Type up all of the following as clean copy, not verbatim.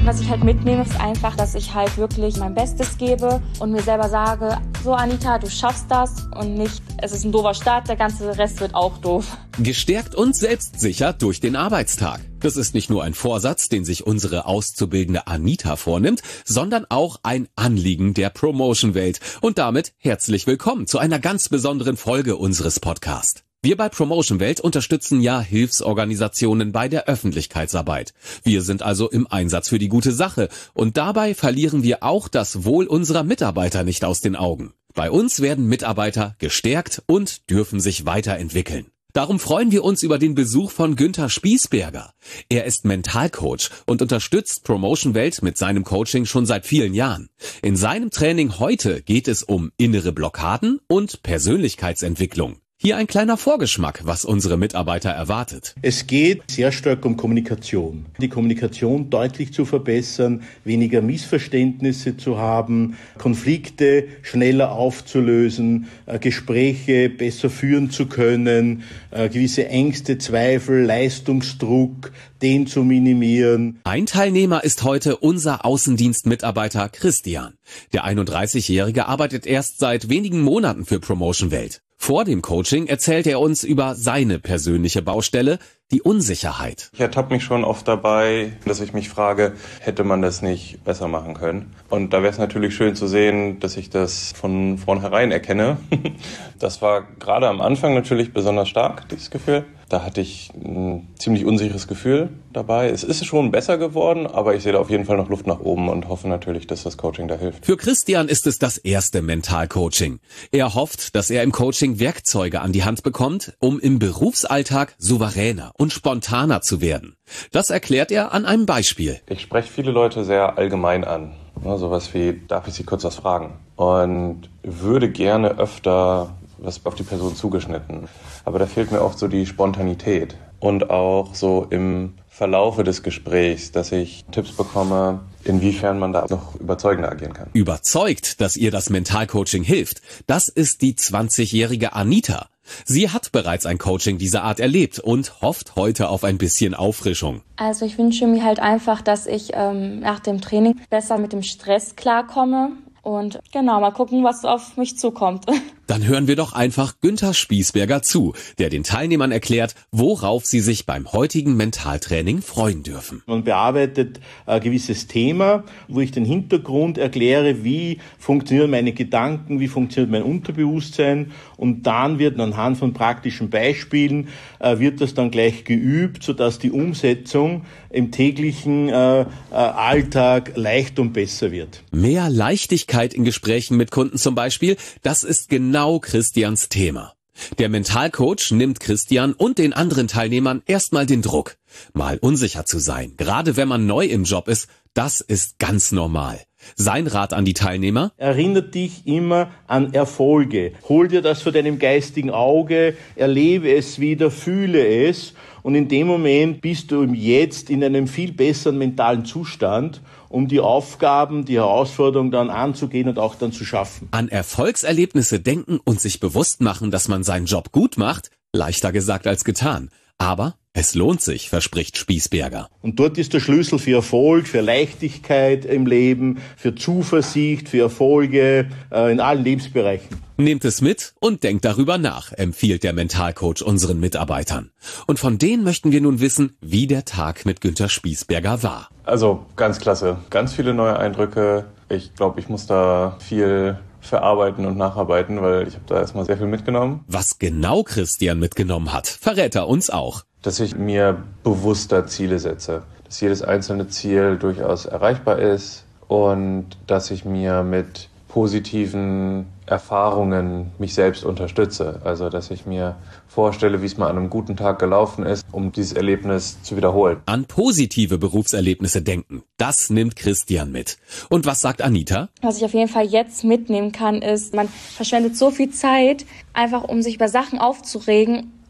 Was ich halt mitnehme, ist einfach, dass ich halt wirklich mein Bestes gebe und mir selber sage, so Anita, du schaffst das und nicht, es ist ein doofer Start, der ganze Rest wird auch doof. Gestärkt und selbstsicher durch den Arbeitstag. Das ist nicht nur ein Vorsatz, den sich unsere auszubildende Anita vornimmt, sondern auch ein Anliegen der Promotion-Welt. Und damit herzlich willkommen zu einer ganz besonderen Folge unseres Podcasts. Wir bei Promotion Welt unterstützen ja Hilfsorganisationen bei der Öffentlichkeitsarbeit. Wir sind also im Einsatz für die gute Sache und dabei verlieren wir auch das Wohl unserer Mitarbeiter nicht aus den Augen. Bei uns werden Mitarbeiter gestärkt und dürfen sich weiterentwickeln. Darum freuen wir uns über den Besuch von Günther Spiesberger. Er ist Mentalcoach und unterstützt Promotion Welt mit seinem Coaching schon seit vielen Jahren. In seinem Training heute geht es um innere Blockaden und Persönlichkeitsentwicklung. Hier ein kleiner Vorgeschmack, was unsere Mitarbeiter erwartet. Es geht sehr stark um Kommunikation. Die Kommunikation deutlich zu verbessern, weniger Missverständnisse zu haben, Konflikte schneller aufzulösen, Gespräche besser führen zu können, gewisse Ängste, Zweifel, Leistungsdruck, den zu minimieren. Ein Teilnehmer ist heute unser Außendienstmitarbeiter Christian. Der 31-Jährige arbeitet erst seit wenigen Monaten für Promotion Welt. Vor dem Coaching erzählt er uns über seine persönliche Baustelle, die Unsicherheit. Ich ertappe mich schon oft dabei, dass ich mich frage, hätte man das nicht besser machen können? Und da wäre es natürlich schön zu sehen, dass ich das von vornherein erkenne. Das war gerade am Anfang natürlich besonders stark, dieses Gefühl. Da hatte ich ein ziemlich unsicheres Gefühl dabei. Es ist schon besser geworden, aber ich sehe da auf jeden Fall noch Luft nach oben und hoffe natürlich, dass das Coaching da hilft. Für Christian ist es das erste Mentalcoaching. Er hofft, dass er im Coaching Werkzeuge an die Hand bekommt, um im Berufsalltag souveräner und spontaner zu werden. Das erklärt er an einem Beispiel. Ich spreche viele Leute sehr allgemein an. Sowas wie, darf ich Sie kurz was fragen? Und würde gerne öfter was auf die Person zugeschnitten. Aber da fehlt mir oft so die Spontanität. Und auch so im Verlaufe des Gesprächs, dass ich Tipps bekomme, inwiefern man da noch überzeugender agieren kann. Überzeugt, dass ihr das Mentalcoaching hilft, das ist die 20-jährige Anita. Sie hat bereits ein Coaching dieser Art erlebt und hofft heute auf ein bisschen Auffrischung. Also ich wünsche mir halt einfach, dass ich nach dem Training besser mit dem Stress klarkomme. Und genau, mal gucken, was auf mich zukommt. Dann hören wir doch einfach Günther Spiesberger zu, der den Teilnehmern erklärt, worauf sie sich beim heutigen Mentaltraining freuen dürfen. Man bearbeitet ein gewisses Thema, wo ich den Hintergrund erkläre, wie funktionieren meine Gedanken, wie funktioniert mein Unterbewusstsein, und dann wird anhand von praktischen Beispielen wird das dann gleich geübt, sodass die Umsetzung im täglichen Alltag leicht und besser wird. Mehr Leichtigkeit in Gesprächen mit Kunden zum Beispiel, das ist genau Christians Thema. Der Mentalcoach nimmt Christian und den anderen Teilnehmern erstmal den Druck. Mal unsicher zu sein, gerade wenn man neu im Job ist, das ist ganz normal. Sein Rat an die Teilnehmer: Erinnert dich immer an Erfolge. Hol dir das vor deinem geistigen Auge, erlebe es wieder, fühle es. Und in dem Moment bist du im Jetzt in einem viel besseren mentalen Zustand, um die Aufgaben, die Herausforderungen dann anzugehen und auch dann zu schaffen. An Erfolgserlebnisse denken und sich bewusst machen, dass man seinen Job gut macht, leichter gesagt als getan. Aber es lohnt sich, verspricht Spiesberger. Und dort ist der Schlüssel für Erfolg, für Leichtigkeit im Leben, für Zuversicht, für Erfolge in allen Lebensbereichen. Nehmt es mit und denkt darüber nach, empfiehlt der Mentalcoach unseren Mitarbeitern. Und von denen möchten wir nun wissen, wie der Tag mit Günther Spiesberger war. Also ganz klasse, ganz viele neue Eindrücke. Ich glaube, ich muss da viel verarbeiten und nacharbeiten, weil ich habe da erstmal sehr viel mitgenommen. Was genau Christian mitgenommen hat, verrät er uns auch. Dass ich mir bewusster Ziele setze, dass jedes einzelne Ziel durchaus erreichbar ist und dass ich mir mit positiven Erfahrungen mich selbst unterstütze. Also dass ich mir vorstelle, wie es mal an einem guten Tag gelaufen ist, um dieses Erlebnis zu wiederholen. An positive Berufserlebnisse denken, das nimmt Christian mit. Und was sagt Anita? Was ich auf jeden Fall jetzt mitnehmen kann, ist, man verschwendet so viel Zeit, einfach um sich über Sachen aufzuregen,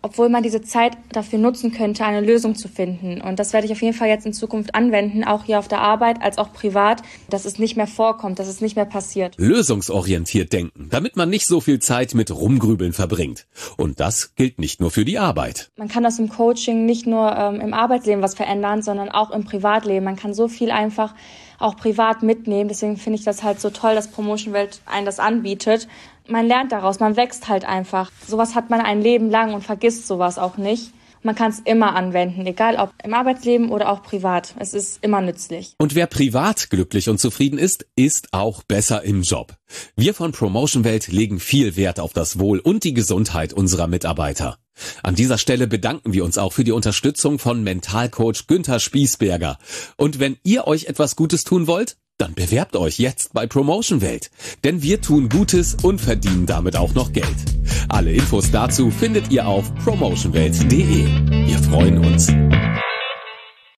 obwohl man diese Zeit dafür nutzen könnte, eine Lösung zu finden. Und das werde ich auf jeden Fall jetzt in Zukunft anwenden, auch hier auf der Arbeit als auch privat, dass es nicht mehr vorkommt, dass es nicht mehr passiert. Lösungsorientiert denken, damit man nicht so viel Zeit mit Rumgrübeln verbringt. Und das gilt nicht nur für die Arbeit. Man kann das im Coaching nicht nur im Arbeitsleben was verändern, sondern auch im Privatleben. Man kann so viel einfach auch privat mitnehmen. Deswegen finde ich das halt so toll, dass Promotion Welt einen das anbietet. Man lernt daraus, man wächst halt einfach. Sowas hat man ein Leben lang und vergisst sowas auch nicht. Man kann es immer anwenden, egal ob im Arbeitsleben oder auch privat. Es ist immer nützlich. Und wer privat glücklich und zufrieden ist, ist auch besser im Job. Wir von Promotion Welt legen viel Wert auf das Wohl und die Gesundheit unserer Mitarbeiter. An dieser Stelle bedanken wir uns auch für die Unterstützung von Mentalcoach Günther Spießberger. Und wenn ihr euch etwas Gutes tun wollt, dann bewerbt euch jetzt bei Promotion Welt. Denn wir tun Gutes und verdienen damit auch noch Geld. Alle Infos dazu findet ihr auf promotionwelt.de. Wir freuen uns.